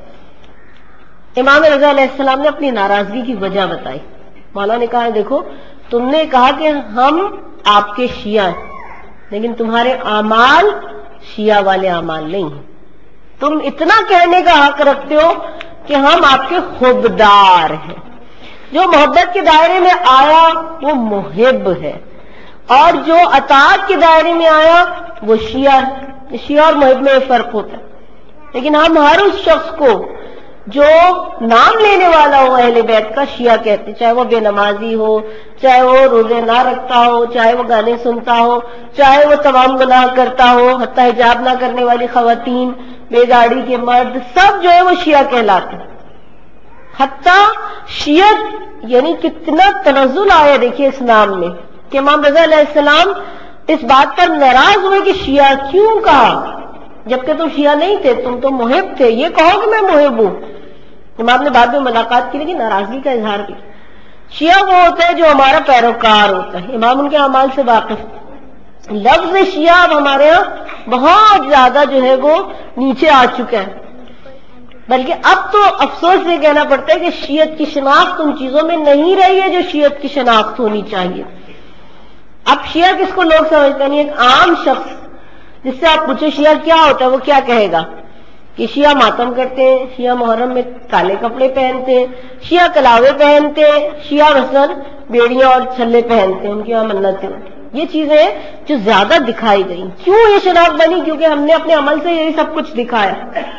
امام رضا علیہ السلام نے اپنی ناراضگی کی وجہ بتائی۔ مولا نے کہا دیکھو تم نے کہا کہ ہم آپ کے شیعہ ہیں، لیکن تمہارے اعمال شیعہ والے اعمال نہیں ہیں۔ تم اتنا کہنے کا حق رکھتے ہو کہ ہم آپ کے خوددار ہیں۔ جو محبت کے دائرے میں آیا وہ محب ہے، اور جو اطاعت کے دائرے میں آیا وہ شیعہ ہے۔ شیعہ اور محب میں فرق ہوتا ہے، لیکن ہم ہر اس شخص کو جو نام لینے والا ہو اہل بیت کا شیعہ کہتے، چاہے وہ بے نمازی ہو، چاہے وہ روزے نہ رکھتا ہو، چاہے وہ گانے سنتا ہو، چاہے وہ تمام گناہ کرتا ہو، حتیٰ حجاب نہ کرنے والی خواتین، بے داڑھی کے مرد، سب جو ہے وہ شیعہ کہلاتے ہیں۔ حتیٰ شیعت یعنی کتنا تنزل آیا دیکھیے اس نام میں کہ امام رضا علیہ السلام اس بات پر ناراض ہوئے کہ شیعہ کیوں کہا، جبکہ تم شیعہ نہیں تھے، تم تو محب تھے، یہ کہو کہ میں محب ہوں۔ امام نے بعد میں ملاقات کی لیکن ناراضگی کا اظہار بھی۔ شیعہ وہ ہوتا ہے جو ہمارا پیروکار ہوتا ہے، امام ان کے اعمال سے واقف۔ لفظ شیعہ اب ہمارے یہاں بہت زیادہ جو ہے وہ نیچے آ چکا ہے، بلکہ اب تو افسوس سے کہنا پڑتا ہے کہ شیعت کی شناخت ان چیزوں میں نہیں رہی ہے جو شیعت کی شناخت ہونی چاہیے۔ اب شیعہ کس کو لوگ سمجھتے ہیں؟ ایک عام شخص جس سے آپ پوچھے شیعہ کیا ہوتا ہے، وہ کیا کہے گا کہ شیعہ ماتم کرتے ہیں، شیعہ محرم میں کالے کپڑے پہنتے ہیں، شیعہ کلاوے پہنتے ہیں، شیعہ مثلاً بیڑیاں اور چھلے پہنتے ہیں، ان کی وہاں منتیں ہوتی ہیں۔ یہ چیزیں جو زیادہ دکھائی گئی، کیوں یہ شناخت بنی؟ کیونکہ ہم نے اپنے عمل سے یہی سب کچھ دکھایا،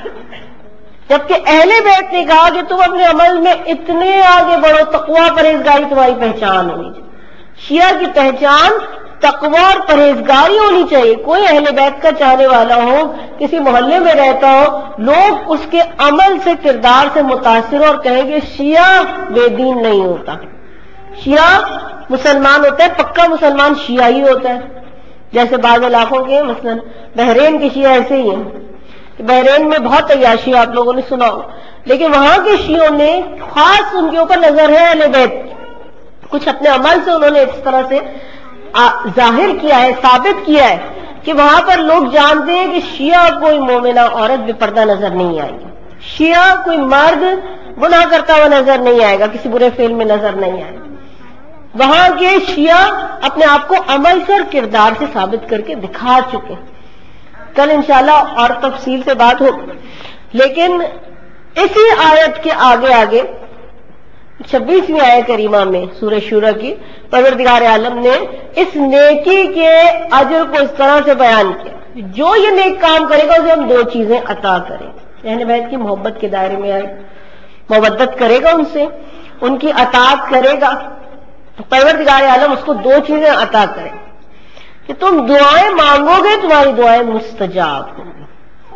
جبکہ اہل بیت نے کہا کہ تم اپنے عمل میں اتنے آگے بڑھو، تقویٰ پرہیزگاری تمہاری پہچان ہونی چاہیے۔ شیعہ کی پہچان تقویٰ اور پرہیزگاری ہونی چاہیے۔ کوئی اہل بیت کا چاہنے والا ہو، کسی محلے میں رہتا ہو، لوگ اس کے عمل سے، کردار سے متاثر ہو اور کہیں گے شیعہ بے دین نہیں ہوتا، شیعہ مسلمان ہوتا ہے، پکا مسلمان شیعہ ہی ہوتا ہے۔ جیسے بعض علاقوں کے مثلا بحرین کے شیعہ ایسے ہی ہیں، بحرین میں بہت عیاشی آپ لوگوں نے سنا ہو، لیکن وہاں کے شیعوں نے خاص ان کے اوپر نظر ہے اہل بیت، کچھ اپنے عمل سے انہوں نے اس طرح سے ظاہر کیا ہے، ثابت کیا ہے کہ وہاں پر لوگ جانتے ہیں کہ شیعہ کوئی مومنہ عورت بے پردہ نظر نہیں آئے گی، شیعہ کوئی مرد گناہ کرتا ہوا نظر نہیں آئے گا، کسی برے فعل میں نظر نہیں آئے گا۔ وہاں کے شیعہ اپنے آپ کو عمل سے اور کردار سے ثابت کر کے دکھا چکے۔ کل انشاءاللہ اور تفصیل سے بات ہو، لیکن اسی آیت کے آگے آگے چھبیسویں آیت کریمہ میں سورہ شورى کی پروردگار عالم نے اس نیکی کے اجر کو اس طرح سے بیان کیا، جو یہ نیک کام کرے گا اسے ہم دو چیزیں عطا کریں۔ اہل بیت کی محبت کے دائرے میں آئے، مودت کرے گا ان سے، ان کی اطاعت کرے گا، پروردگار عالم اس کو دو چیزیں عطا کرے کہ تم دعائیں مانگو گے، تمہاری دعائیں مستجاب ہوں گی۔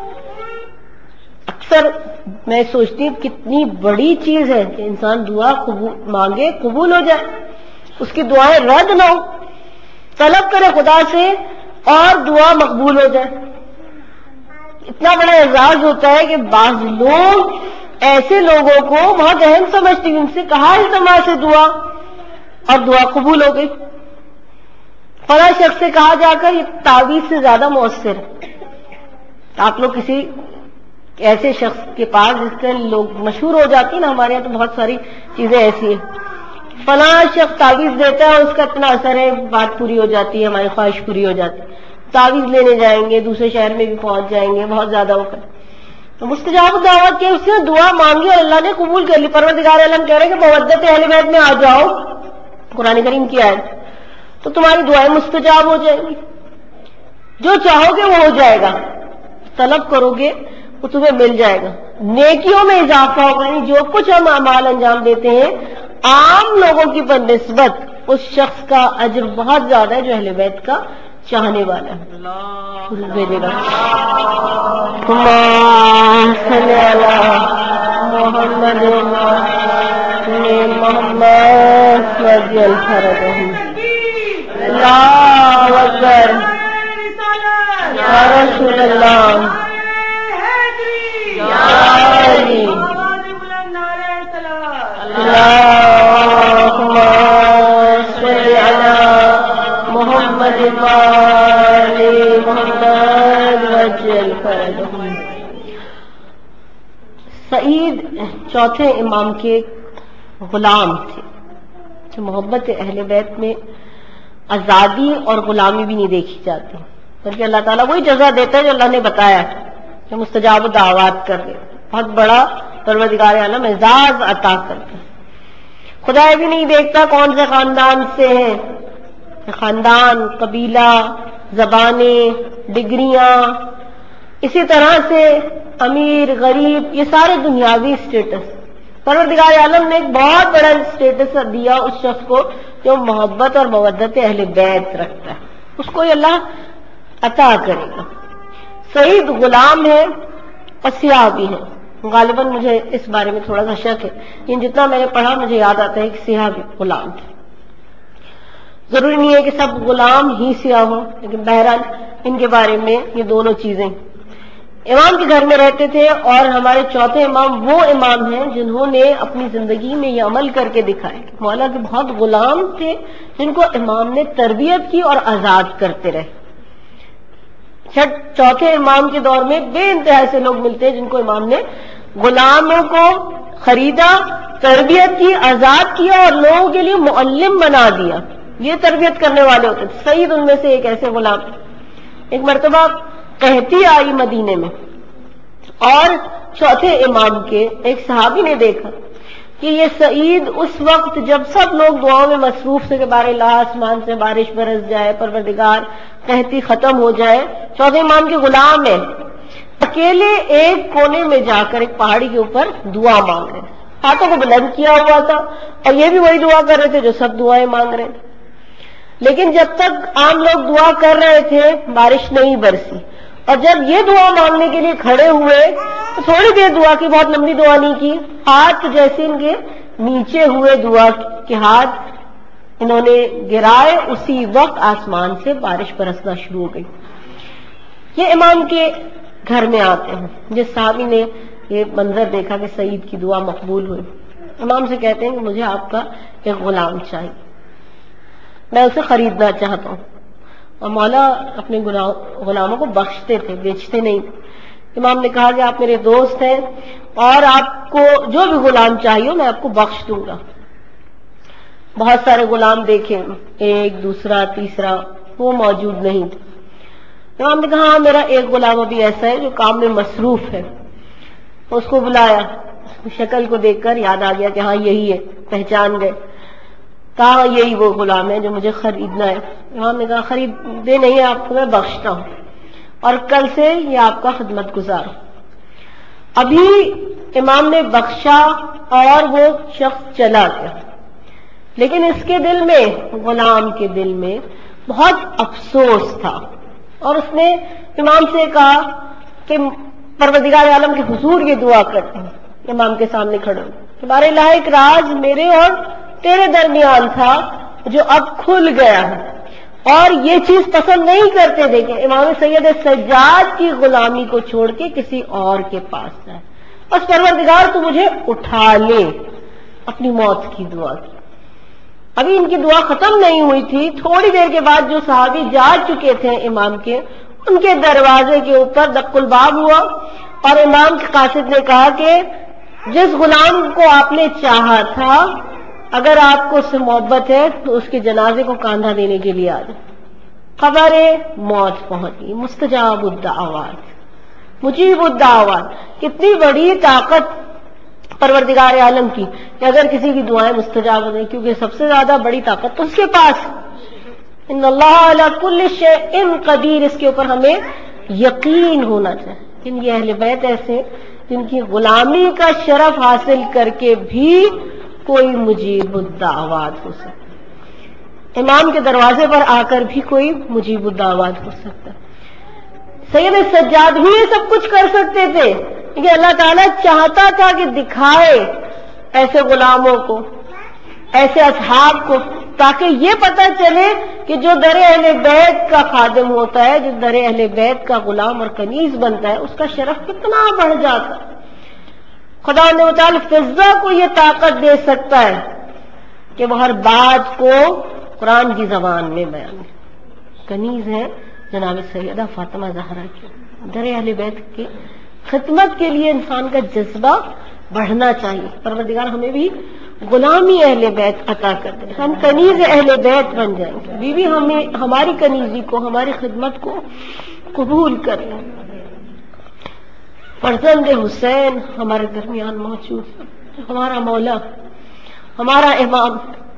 اکثر میں سوچتی ہوں کتنی بڑی چیز ہے کہ انسان دعا قبول مانگے، قبول ہو جائے، اس کی دعائیں رد نہ ہو، طلب کرے خدا سے اور دعا مقبول ہو جائے۔ اتنا بڑا اعزاز ہوتا ہے کہ بعض لوگ ایسے لوگوں کو بہت اہم سمجھتی ہیں، ان سے کہا التماس سے دعا اور دعا قبول ہو گئی۔ فلاں شخص سے کہا جا کر یہ تعویذ سے زیادہ مؤثر ہے۔ آپ لوگ کسی ایسے شخص کے پاس جس سے لوگ مشہور ہو جاتی ہیں نا، ہمارے یہاں تو بہت ساری چیزیں ایسی ہیں، فلاں شخص تعویذ دیتا ہے، اس کا اتنا اثر ہے، بات پوری ہو جاتی ہے، ہماری خواہش پوری ہو جاتی ہے، تعویذ لینے جائیں گے، دوسرے شہر میں بھی پہنچ جائیں گے، بہت زیادہ ہو کر تو مستجاب دعوت کے اس نے دعا مانگی اور اللہ نے قبول کر لی۔ پروردگار عالم کہہ رہے کہ مودت اہل بیت میں آ جاؤ، قرآن کریم کی آیت، تو تمہاری دعائیں مستجاب ہو جائیں گی، جو چاہو گے وہ ہو جائے گا، طلب کرو گے وہ تمہیں مل جائے گا، نیکیوں میں اضافہ ہوگا۔ یعنی جو کچھ ہم اعمال انجام دیتے ہیں عام لوگوں کی بنسبت اس شخص کا اجر بہت زیادہ ہے جو اہل بیت کا چاہنے والا ہے۔ بھیجے گا اللہم صلی علی محمد محمد وجل فرجہم۔ اللہ اکبر یا رسول اللہ یا علی اللہم صلی علی محمد محمد وجل فرجہم۔ سعید چوتھے امام کے غلام تھے، جو محبت اہل بیت میں آزادی اور غلامی بھی نہیں دیکھی جاتی، بلکہ اللہ تعالیٰ وہی جزا دیتا ہے جو اللہ نے بتایا ہے، جو مستجاب دعوات کر رہے، بہت بڑا پروردگار عالم اعزاز عطا کرتے ہیں۔ خدا یہ بھی نہیں دیکھتا کون سے خاندان سے ہیں، خاندان، قبیلہ، زبانیں، ڈگریاں، اسی طرح سے امیر غریب، یہ سارے دنیاوی اسٹیٹس، پروردگار عالم نے ایک بہت بڑا اسٹیٹس دیا اس شخص کو جو محبت اور مودت اہل بیت رکھتا ہے، اس کو یہ اللہ عطا کرے گا۔ سعید غلام ہے اور سیاہ بھی ہے، غالباً مجھے اس بارے میں تھوڑا سا شک ہے، لیکن جتنا میں نے پڑھا مجھے یاد آتا ہے کہ سیاہ بھی غلام تھے۔ ضروری نہیں ہے کہ سب غلام ہی سیاہ ہوں، لیکن بہرحال ان کے بارے میں یہ دونوں چیزیں امام کے گھر میں رہتے تھے، اور ہمارے چوتھے امام وہ امام ہیں جنہوں نے اپنی زندگی میں یہ عمل کر کے دکھائے۔ مولا کے بہت غلام تھے جن کو امام نے تربیت کی اور آزاد کرتے رہے۔ چوتھے امام کے دور میں بے انتہا سے لوگ ملتے ہیں جن کو امام نے غلاموں کو خریدا، تربیت کی، آزاد کیا اور لوگوں کے لیے معلم بنا دیا۔ یہ تربیت کرنے والے ہوتے تھے۔ سعید ان میں سے ایک ایسے غلام۔ ایک مرتبہ قحطی آئی مدینے میں، اور چوتھے امام کے ایک صحابی نے دیکھا کہ یہ سعید اس وقت جب سب لوگ دعاؤں میں مصروف تھے کہ بارے اللہ آسمان سے بارش برس جائے، پروردگار قحطی ختم ہو جائے، چوتھے امام کے غلام ہیں، اکیلے ایک کونے میں جا کر ایک پہاڑی کے اوپر دعا مانگ رہے، ہاتھوں کو بلند کیا ہوا تھا، اور یہ بھی وہی دعا کر رہے تھے جو سب دعائیں مانگ رہے تھے۔ لیکن جب تک عام لوگ دعا کر رہے تھے بارش نہیں برسی، اور جب یہ دعا مانگنے کے لیے کھڑے ہوئے تو تھوڑی دیر دعا کی، بہت لمبی دعا نہیں کی، ہاتھ جیسے ان کے نیچے ہوئے دعا کے ہاتھ انہوں نے گرائے، اسی وقت آسمان سے بارش برسنا شروع ہو گئی۔ یہ امام کے گھر میں آتے ہیں۔ جس صحابی نے یہ منظر دیکھا کہ سعید کی دعا مقبول ہوئی، امام سے کہتے ہیں کہ مجھے آپ کا ایک غلام چاہیے، میں اسے خریدنا چاہتا ہوں۔ اور مولا اپنے غلاموں کو بخشتے تھے، بیچتے نہیں۔ امام نے کہا کہ آپ میرے دوست ہیں اور آپ کو جو بھی غلام چاہیے میں آپ کو بخش دوں گا۔ بہت سارے غلام دیکھے، ایک دوسرا تیسرا، وہ موجود نہیں تھے۔ امام نے کہا ہاں میرا ایک غلام ابھی ایسا ہے جو کام میں مصروف ہے۔ اس کو بلایا، شکل کو دیکھ کر یاد آ گیا کہ ہاں یہی ہے، پہچان گئے۔ کہا یہی وہ غلام ہے جو مجھے خریدنا ہے۔ امام نے کہا خرید دے نہیں، آپ کو میں بخشتا ہوں، اور کل سے یہ آپ کا خدمت گزار۔ ابھی امام نے بخشا اور وہ شخص چلا گیا، لیکن اس کے دل میں، غلام کے دل میں بہت افسوس تھا، اور اس نے امام سے کہا کہ پروردگار عالم کے حضور یہ دعا کرتے ہیں، امام کے سامنے کھڑے ہو کہ بارے اللہ ایک راز میرے اور تیرے درمیان تھا جو اب کھل گیا ہے، اور یہ چیز پسند نہیں کرتے تھے کہ امام سید سجاد کی غلامی کو چھوڑ کے کسی اور کے پاس جائے، بس پروردگار تو مجھے اٹھا لے۔ اپنی موت کی دعا کی۔ ابھی ان کی دعا ختم نہیں ہوئی تھی، تھوڑی دیر کے بعد جو صحابی جا چکے تھے امام کے، ان کے دروازے کے اوپر دق الباب ہوا، اور امام کے قاصد نے کہا کہ جس غلام کو آپ نے چاہا تھا اگر آپ کو اس سے محبت ہے تو اس کے جنازے کو کاندھا دینے کے لیے آ جائے۔ خبر موت پہنچی، مستجاب الدعوات، مجیب الدعوات۔ کتنی بڑی طاقت پروردگار عالم کی کہ اگر کسی کی دعائیں مستجاب ہو جائیں، کیونکہ سب سے زیادہ بڑی طاقت تو اس کے پاس۔ ان اللہ علی کل شیء قدیر، اس کے اوپر ہمیں یقین ہونا چاہیے۔ ان یہ اہل بیت ایسے جن کی غلامی کا شرف حاصل کر کے بھی کوئی مجیب الدعوات ہو سکتا، امام کے دروازے پر آ کر بھی کوئی مجیب الدعوات ہو سکتا۔ سید سجاد بھی یہ سب کچھ کر سکتے تھے، لیکن اللہ تعالیٰ چاہتا تھا کہ دکھائے ایسے غلاموں کو، ایسے اصحاب کو، تاکہ یہ پتہ چلے کہ جو در اہل بیت کا خادم ہوتا ہے، جو در اہل بیت کا غلام اور کنیز بنتا ہے، اس کا شرف کتنا بڑھ جاتا ہے۔ خدا نے متعال فضا کو یہ طاقت دے سکتا ہے کہ وہ ہر بات کو قرآن کی زبان میں بیان کرے۔ کنیز ہے جناب سیدہ فاطمہ زہرا کی، در اہل بیت کی خدمت کے لیے انسان کا جذبہ بڑھنا چاہیے۔ پروردگار ہمیں بھی غلامی اہل بیت عطا کر دے، ہم کنیز اہل بیت بن جائیں گے، بیوی ہمیں ہماری کنیزی کو، ہماری خدمت کو قبول کر لیں۔ فرزند حسین ہمارے درمیان موجود ہے، ہمارا مولا، ہمارا امام،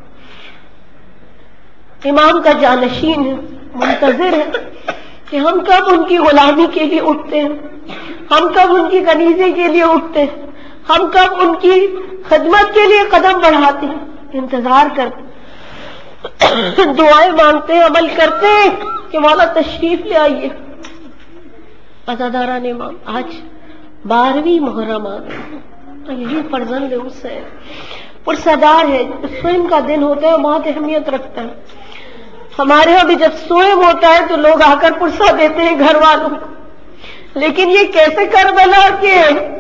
امام کا جانشین ہے، منتظر ہے کہ ہم کب ان کی غلامی کے لیے اٹھتے ہیں، ہم کب ان کی کنیزی کے لیے اٹھتے ہیں، ہم کب ان کی خدمت کے لیے قدم بڑھاتے ہیں، انتظار کرتے ہیں، دعائیں مانگتے ہیں، عمل کرتے ہیں کہ مولا تشریف لے آئیے۔ عزاداران امام آج بارہویں محرم آ گئی، یہی فرزند حسین پرصدار ہے۔ سوئم کا دن ہوتا ہے، بہت اہمیت رکھتا ہے۔ ہمارے یہاں بھی جب سوئم ہوتا ہے تو لوگ آ کر پرسہ دیتے ہیں گھر والوں کو، لیکن یہ کیسے کربلا کے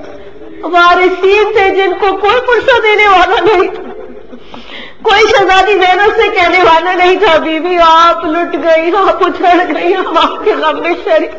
وارثین تھے جن کو کوئی پرسہ دینے والا نہیں تھا، کوئی شہزادی زینب سے کہنے والا نہیں تھا بی بی آپ لٹ گئی، آپ اچھڑ گئی، ہم آپ کے غم میں شریک،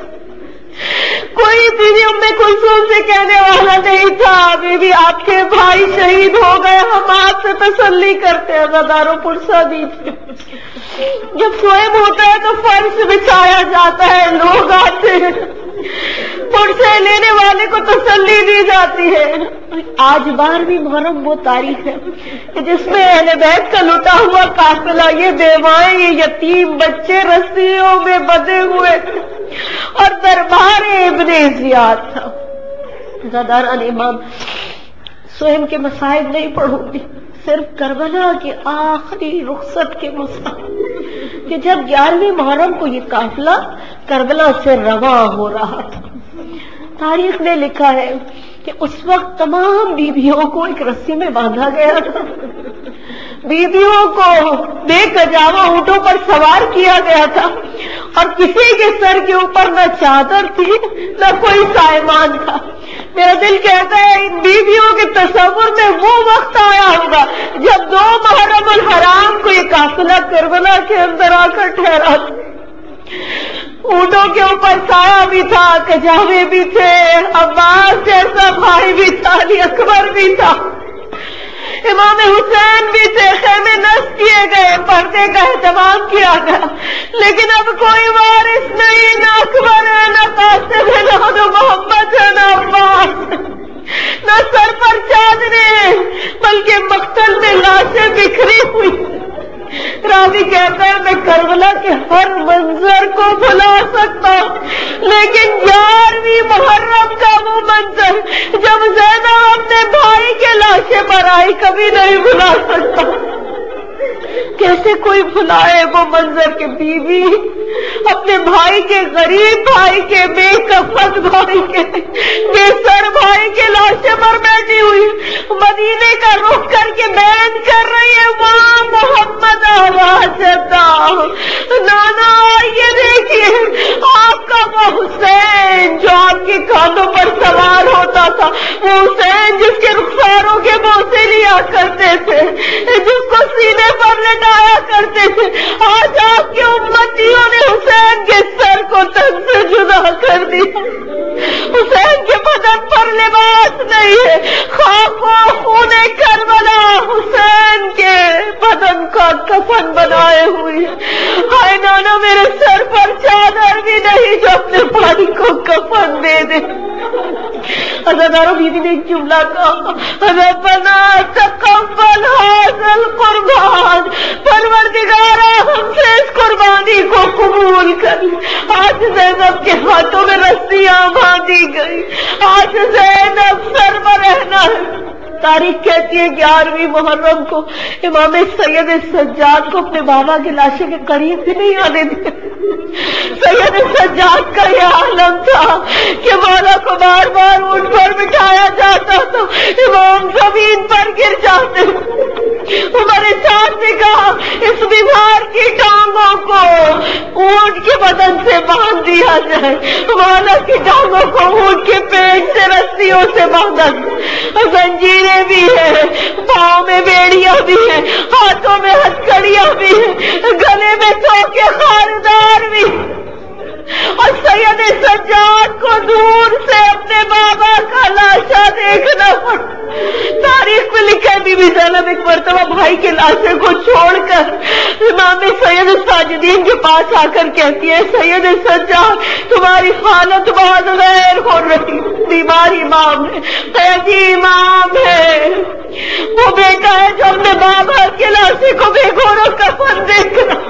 کوئی بیوی ام کلثوم سے کہنے والا نہیں تھا بی بی آپ کے بھائی شہید ہو گئے، ہم آپ سے تسلی کرتے ہیں، عزاداروں پرسہ دیجیے۔ جب سوئم ہوتا ہے تو فرش بچھایا جاتا ہے، لوگ آتے ہیں، پرسے لینے والے کو تسلی دی جاتی ہے۔ آج بارہویں محرم وہ تاریخ ہے کہ جس میں اہل بیت کا لٹا ہوا قافلہ، یہ بیوائیں، یہ یتیم بچے رسیوں میں بندھے ہوئے تھے اور دربار ابن زیاد تھا۔ زاداران امام سوہم کے مصائب نہیں پڑھوں گی، صرف کربلا کے آخری رخصت کے مصائب کہ جب گیارہویں محرم کو یہ قافلہ کربلا سے رواں ہو رہا تھا۔ تاریخ نے لکھا ہے کہ اس وقت تمام بیویوں کو ایک رسی میں باندھا گیا تھا، بیویوں کو بے کجاوا اونٹوں پر سوار کیا گیا تھا اور کسی کے سر کے اوپر نہ چادر تھی نہ کوئی سائمان تھا۔ میرا دل کہتا ہے ان بیویوں کے تصور میں وہ وقت آیا ہوگا جب دو محرم الحرام کو یہ قافلہ کربلا کے اندر آ کر ٹھہرا تھا۔ اونٹوں کے اوپر سایہ بھی تھا، کجاوے بھی تھے، عباس جیسا بھائی بھی تھا، علی اکبر بھی تھا، امام حسین بھی تھے، خیمے نصب کیے گئے، پردے کا اہتمام کیا گیا، لیکن اب کوئی وارث نہیں، نہ اکبر ہے، نہ قاسم ہے، نہ محمد ہے، نہ عباس، نہ سر پر چادریں، بلکہ مقتل میں لاشیں بکھری ہوئی۔ راوی کہتا ہے میں کربلا کے ہر منظر کو بھلا سکتا ہوں، لیکن گیارہویں محرم کا وہ منظر جب زینب اپنے بھائی کے لاشے پر آئی کبھی نہیں بھلا سکتا۔ کیسے کوئی بھلائے وہ منظر کے بیوی اپنے بھائی کے، غریب بھائی کے، بے کفن بھائی کے، بے سر بھائی کے لاشے پر بیٹھی ہوئی مدینے کا رخ کر کے بیان کر رہی ہے ماں محمد آواز نانا یہ دیکھیے آپ کا وہ حسین جو آپ کے کانوں پر سوار ہوتا تھا، وہ حسین جس کے رخساروں کے بوسے لیا کرتے تھے، جس کو سینے پر لٹایا کرتے تھے، آج آپ کے امتیوں نے حسین کے سر کو تن سے جدا کر دیا۔ حسین کے بدن پر لباس نہیں ہے، خاک و خون کربلا حسین کے بدن کا کفن بنائے ہوئی ہے۔ ہائے نانا میرے سر پر چادر بھی نہیں جو اپنے بھائی کو کفن دے دے۔ عزاداروں بیوی نے ایک جملہ کہا ربنا تقبل هذا القربان، پروردگارا ہم سے اس قربانی کو قبول کر۔ آج زینب کے ہاتھوں میں رسیاں باندھی گئی، آج زینب سر پر رہنا ہے۔ تاریخ کہتی ہے گیارہویں محرم کو امام سید سجاد کو اپنے بابا کے لاشے کے قریب بھی نہیں آنے دیا۔ سید سجاد کا یہ عالم تھا کہ مولا کو بار بار اونٹ پر بٹھایا جاتا تو امام زمین پر گر جاتے۔ عمر سعد نے کہا اس بیمار کی ٹانگوں کو اونٹ کے بدن سے باندھ دیا جائے، مولا کی ٹانگوں کو اونٹ کے پیٹ سے رسیوں سے باندھا، زنجیریں بھی ہیں، پاؤں میں بیڑیاں بھی ہیں، ہاتھوں میں ہتھکڑیاں بھی ہیں، گلے میں چوکے خاردار بھی، اور سید سجاد کو دور سے اپنے بابا کا لاشا دیکھنا پڑا۔ تاریخ میں لکھا ہے بی بی زینب ایک مرتبہ بھائی کے لاشے کو چھوڑ کر امام سید ساجدین کے پاس آ کر کہتی ہے سید سجاد تمہاری حالت بہت غیر ہو رہی، بیمار امام ہے، قیدی امام ہے، وہ بیٹا ہے جو اپنے بابا کے لاشے کو بے گھوروں کفن دیکھ رہا۔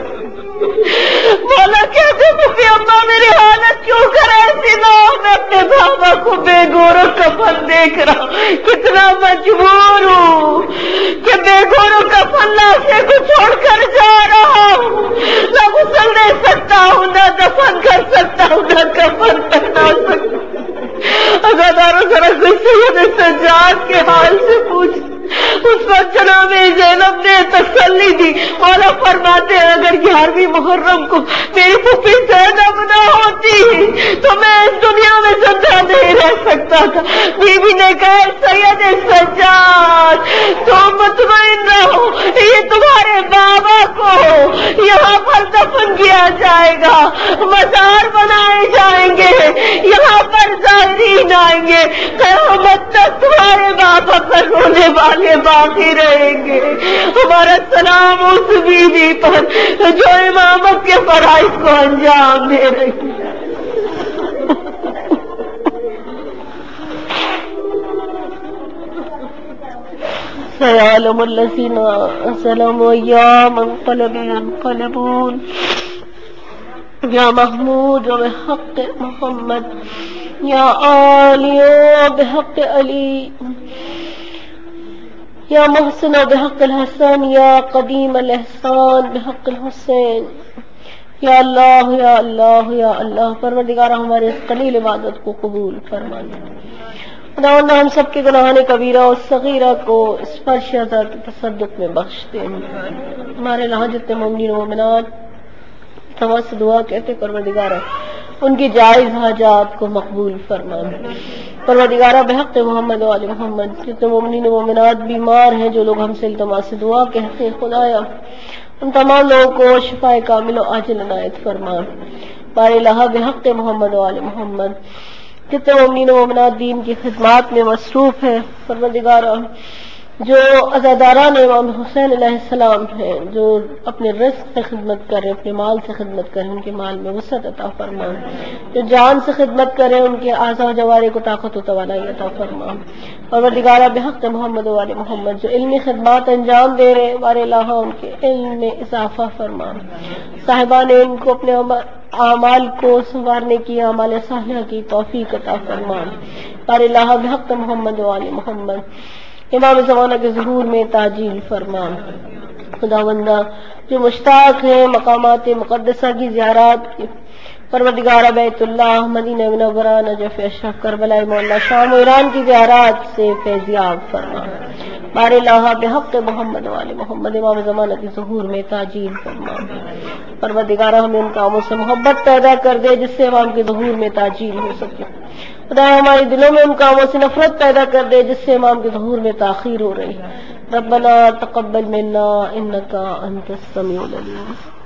مولا کہتے مفتی اماں میری حالت کیوں کر ایسی نہ ہو، میں اپنے بابا کو بے گورو کفن دیکھ رہا ہوں، کتنا مجبور ہوں کہ بے گورو کفن لاشے کو چھوڑ کر جا رہا ہوں، نہ غسل دے سکتا ہوں، نہ دفن کر سکتا ہوں، نہ کفن پہنا سکتا ہوں۔ عزاداروں ذرا سید سجاد کے حال سے پوچھ، اس کو جناب زینب نے تسلی دی. مولا فرماتے ہیں اگر گیارہویں محرم کو میری پھوپھی زینب نہ ہوتی تو میں اس دنیا میں زندہ نہیں رہ سکتا تھا. بی بی نے کہا سید سجاد تم مطمئن رہو، یہ تمہارے بابا کو یہاں پر دفن کیا جائے گا، مزار بنائے جائیں گے، یہاں پر زائرین آئیں گے، قیامت تک تمہارے بابا پر رونے والے باقی رہیں گے. ہمارا سلام اس بیوی پر جو امامت کے فرائض کو انجام دے رہی ہے. سيعلم الذين ظلموا أيام انقلب ينقلبون. يا محمود وبحق محمد، يا آلي وبحق علي، يا محسن بحق الحسن، يا قديم الإحسان بحق الحسين. یا اللہ یا اللہ یا اللہ، پروردگار ہمارے اس قلیل عبادت کو قبول فرما لے. خداوند ہم سب کے گناہان کبیرہ اور صغیرہ کو اس فرش عطا کے تصدق میں بخش دے. ہمارے یہاں جتنے مومنین و مومنات تمام سے دعا کہتے پروردگارہ ان کی جائز حاجات کو مقبول فرما. پروردگارہ بحق محمد و آل محمد جتنے مومنین و مومنات بیمار ہیں، جو لوگ ہم سے التماس سے دعا کہتے ہیں، خدایا ان تمام لوگوں کو شفاء کامل و عاجل عنایت فرما. بار الہ بحق محمد و آل محمد جتنے مومنین و مومنات دین کی خدمات میں مصروف ہیں، پروردگارہ جو عزاداران امام حسین علیہ السلام ہیں، جو اپنے رزق سے خدمت کریں، اپنے مال سے خدمت کریں، ان کے مال میں وسعت عطا فرما. جو جان سے خدمت کریں، ان کے اعضاء و جوارح کو طاقت و توانائی عطا فرما. پروردگارہ بحق محمد و آل محمد جو علمی خدمات انجام دے رہے بار الہ ان کے علم میں اضافہ فرما. صاحبان ان کو اپنے اعمال کو سنوارنے کی، اعمال صالحہ کی توفیق عطا فرما. بار الہ بحق محمد و آل محمد امام زمانہ کے ظہور میں تاجیل فرما. خداوندہ جو مشتاق ہیں مقامات مقدسہ کی زیارات کی، پروردگارہ بیت اللہ، مدینہ منورہ، نجف اشرف، کربلا معلیٰ، شام و ایران کی زیارات سے فیضیاب فرما. بار الہ بحق محمد و آل محمد امام زمانہ کے ظہور میں تاجیل فرما. پروردگارہ ہمیں ان کاموں سے محبت پیدا کر دے جس سے امام کے ظہور میں تاجیل ہو سکے. خدا ہمارے دلوں میں ان کاموں سے نفرت پیدا کر دے جس سے امام کے ظہور میں تاخیر ہو رہی ہے. ربنا تقبل منا انک انت السمیع العلیم.